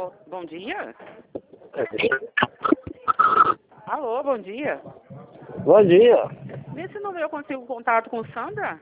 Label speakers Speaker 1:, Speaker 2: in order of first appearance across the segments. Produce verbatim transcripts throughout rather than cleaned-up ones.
Speaker 1: Bo- bom dia? Alô, bom dia.
Speaker 2: Bom dia.
Speaker 1: Nesse número eu consigo contato com Sandra?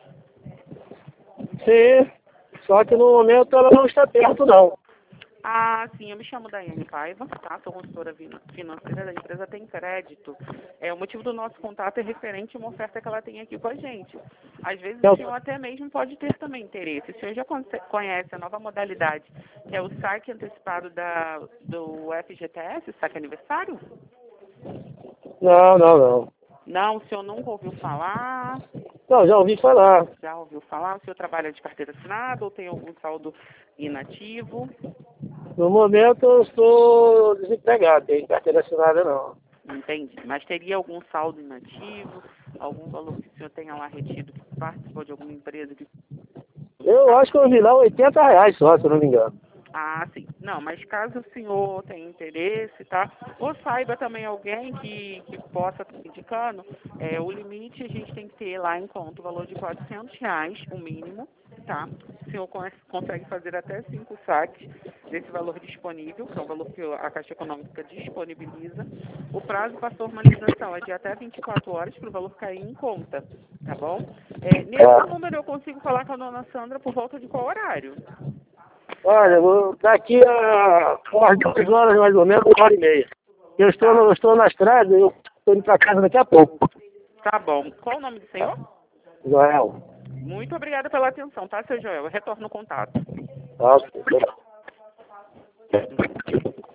Speaker 2: Sim, só que no momento ela não está perto, não.
Speaker 1: Ah, sim, eu me chamo Daiane Paiva, tá? Sou consultora vin- financeira da empresa Tem Crédito. É, o motivo do nosso contato é referente a uma oferta que ela tem aqui com a gente. Às vezes
Speaker 2: Eu-
Speaker 1: o senhor até mesmo pode ter também interesse. O senhor já conce- conhece a nova modalidade, que é o saque antecipado da, do F G T S, saque aniversário?
Speaker 2: Não, não, não.
Speaker 1: Não, o senhor nunca ouviu falar?
Speaker 2: Não, já ouvi falar.
Speaker 1: Já ouviu falar? O senhor trabalha de carteira assinada ou tem algum saldo inativo?
Speaker 2: No momento eu estou desempregado, tem carteira assinada não.
Speaker 1: Entendi. Mas teria algum saldo inativo, algum valor que o senhor tenha lá retido, que participou de alguma empresa que...
Speaker 2: Eu acho que eu vi lá oitenta reais só, se eu não me engano.
Speaker 1: Ah, sim. Não, mas caso o senhor tenha interesse, tá? Ou saiba também alguém que, que possa estar indicando, é, o limite a gente tem que ter lá em conta o valor de quatrocentos reais, o mínimo, tá? O senhor con- consegue fazer até cinco saques desse valor disponível, que é o valor que a Caixa Econômica disponibiliza. O prazo para formalização é de até vinte e quatro horas para o valor cair em conta, tá bom? É, nesse
Speaker 2: É.
Speaker 1: número eu consigo falar com a dona Sandra por volta de qual horário?
Speaker 2: Olha, eu vou- daqui a umas duas horas mais ou menos, uma hora e meia. Eu estou,
Speaker 1: Tá.
Speaker 2: no- eu estou na estrada e eu estou indo para casa daqui a pouco.
Speaker 1: Tá bom. Qual o nome do senhor?
Speaker 2: Joel.
Speaker 1: Muito obrigada pela atenção, tá, seu Joel? Eu retorno o contato.
Speaker 2: Tá, ok.